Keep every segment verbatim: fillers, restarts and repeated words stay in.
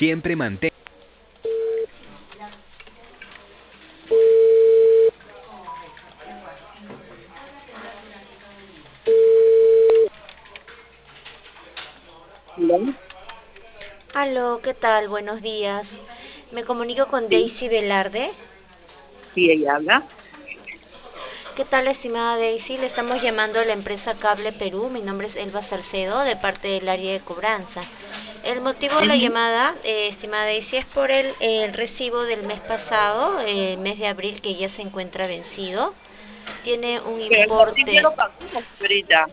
Siempre mantén. ¿No? Aló, ¿qué tal? Buenos días. Me comunico con Sí, Daisy Velarde. sí, ella habla. ¿Qué tal, estimada Daisy? Le estamos llamando a la empresa Cable Perú. Mi nombre es Elba Salcedo, de parte del área de cobranza. El motivo de la Ujú. llamada, eh, estimada Daisy, es por el, el recibo del mes pasado, el mes de abril, que ya se encuentra vencido. Tiene un Pero el Martín ya importe. lo pagó, señorita.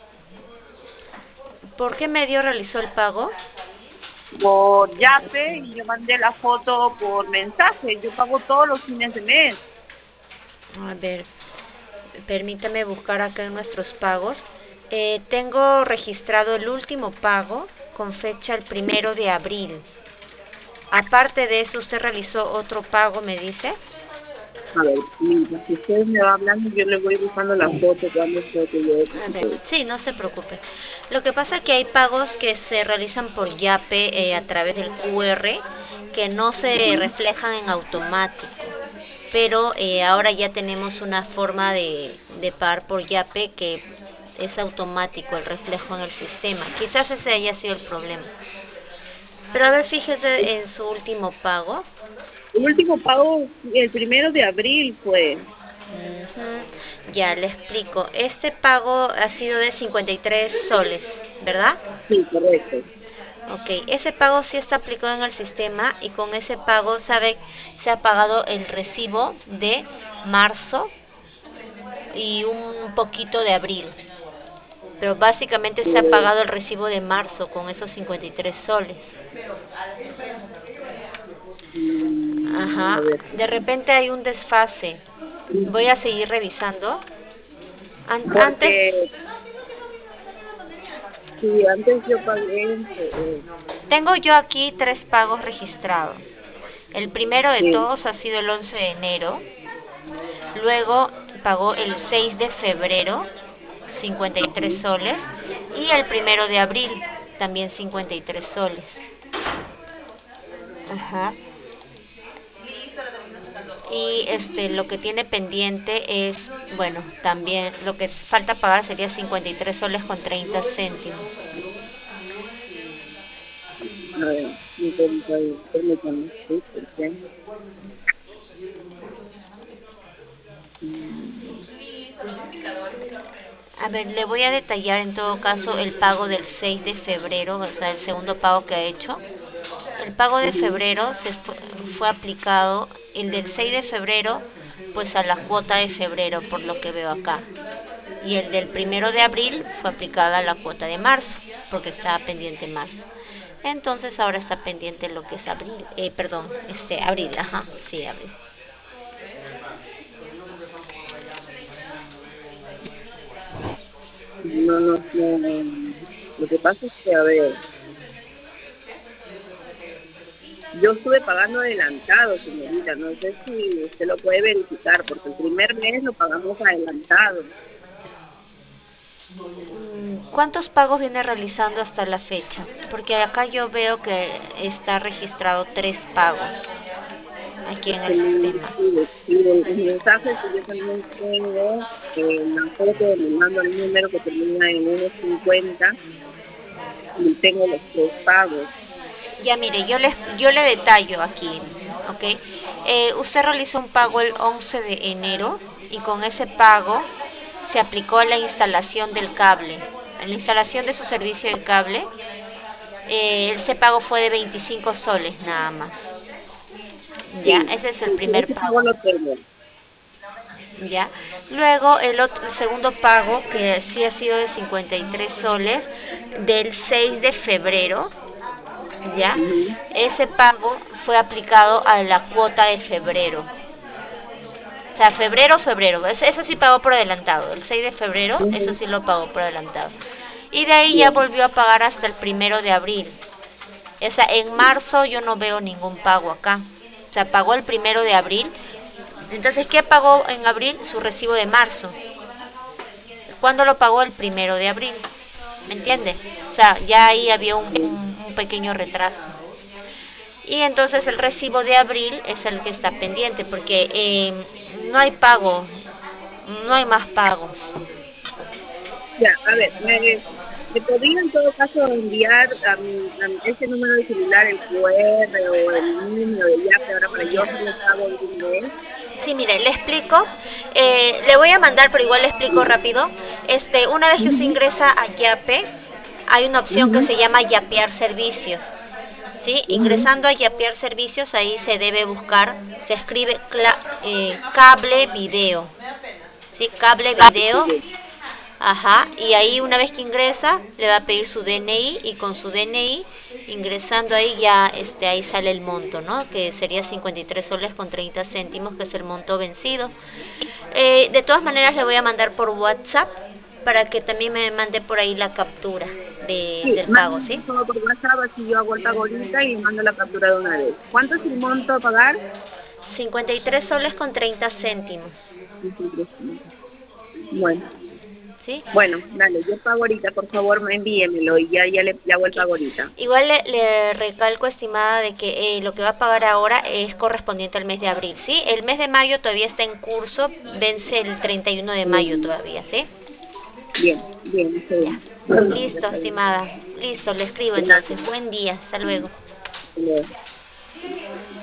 ¿Por qué medio realizó el pago? Por Yape y le mandé la foto por mensaje. Yo pago todos los fines de mes. A ver, permítame buscar acá en nuestros pagos. Eh, tengo registrado el último pago con fecha el primero de abril. Aparte de eso, ¿usted realizó otro pago, me dice? A ver, mientras que usted me va hablando, yo le voy buscando la foto cuando fue que yo A ver, deposité. sí, no se preocupe. Lo que pasa es que hay pagos que se realizan por Yape eh, a través del Q R que no se Ujú. reflejan en automático. Pero eh, ahora ya tenemos una forma de, de pagar por Yape que es automático el reflejo en el sistema. Quizás ese haya sido el problema. Pero a ver, fíjese en su último pago. El último pago, el primero de abril fue. Ujú. Ya le explico. Este pago ha sido de cincuenta y tres soles, ¿verdad? Sí, correcto. Ok, ese pago sí está aplicado en el sistema y con ese pago, sabe, se ha pagado el recibo de marzo y un poquito de abril. Pero básicamente se ha Eh, pagado el recibo de marzo con esos cincuenta y tres soles. mm, a Ajá, ver, de repente hay un desfase. Voy a seguir revisando. An- porque antes, si antes yo pagué, eh, tengo yo aquí tres pagos registrados. El primero de sí, todos ha sido el once de enero. Luego pagó el seis de febrero, cincuenta y tres ujú. soles. Y el primero de abril, también cincuenta y tres soles. Ajá. Y este, lo que tiene pendiente es, bueno, también lo que falta pagar sería cincuenta y tres soles con treinta céntimos. A ver, entonces, permítame, sí, porque, mm, A ver, le voy a detallar en todo caso el pago del seis de febrero, o sea, el segundo pago que ha hecho. El pago de ujú, febrero se fue, fue aplicado, el del seis de febrero, pues a la cuota de febrero, por lo que veo acá. Y el del primero de abril fue aplicada a la cuota de marzo, porque estaba pendiente marzo. Entonces ahora está pendiente lo que es abril, eh, perdón, este, abril, ajá, sí, abril. no, no, no, lo que pasa es que, a ver, yo estuve pagando adelantado, señorita, no sé si usted lo puede verificar, porque el primer mes lo pagamos adelantado. ¿Cuántos pagos viene realizando hasta la fecha? Porque acá yo veo que está registrado tres pagos aquí en el El, sistema. el, el- el mensaje que yo también tengo, eh, la foto me mando al número que termina en uno cincuenta y tengo los tres pagos. Ya mire, yo le, yo le detallo aquí, ¿ok? Eh, usted realizó un pago el once de enero y con ese pago se aplicó la instalación del cable. En la instalación de su servicio de cable, eh, ese pago fue de veinticinco soles nada más. Ya, Sí, ese es el sí, sí, primer ese pago pago. lo tengo. ¿Ya? Luego el, otro, el segundo pago, que sí ha sido de cincuenta y tres soles, del seis de febrero, ¿ya? Ujú. Ese pago fue aplicado a la cuota de febrero. O sea, febrero, febrero. Ese, ese sí pagó por adelantado. El seis de febrero, eso Ujú. sí lo pagó por adelantado. Y de ahí ya Bien. volvió a pagar hasta el primero de abril. O sea, en marzo yo no veo ningún pago acá. O sea, pagó el primero de abril. Entonces, ¿qué pagó en abril? Su recibo de marzo. ¿Cuándo lo pagó? El primero de abril. ¿Me entiende? O sea, ya ahí había un, Bien. un, un pequeño retraso. Y entonces el recibo de abril es el que está pendiente, porque eh, no hay pago, no hay más pagos. Ya, a ver, me, me podría en todo caso enviar a, mi, a mi- ese número de celular el Q R o el número de yape ahora para yo hacerle pago de una vez. Sí, mire, le explico. Eh, le voy a mandar, pero igual le explico rápido. Este, una vez que usted Ujú, ingresa a Yape, hay una opción que ujú, se llama Yapear servicios. ¿Sí? ujú. Ingresando a Yapear servicios, ahí se debe buscar, se escribe cla- eh, cable video. ¿Sí? Cable Ah, video. sí, Ajá, y ahí una vez que ingresa le va a pedir su D N I y con su D N I ingresando ahí ya este ahí sale el monto, ¿no? Que sería cincuenta y tres soles con treinta céntimos, que es el monto vencido. Eh, de todas maneras le voy a mandar por WhatsApp para que también me mande por ahí la captura de, sí, del pago, mándame ¿sí? por favor por WhatsApp, así yo hago el pago ahorita y mando la captura de una vez. ¿Cuánto es el monto a pagar? cincuenta y tres soles con treinta céntimos, Bueno, ¿sí? bueno, dale, yo pago ahorita, por favor, envíemelo y ya, ya le ya hago el Okay. pago ahorita. Igual le, le recalco, estimada, de que eh, lo que va a pagar ahora es correspondiente al mes de abril, ¿sí? El mes de mayo todavía está en curso, vence el treinta y uno de mayo Bien, todavía, ¿sí? bien, bien, está Ya. bien. Ya Listo, está bien. estimada. Listo, le escribo Gracias. entonces. Buen día. Hasta luego. Hasta luego.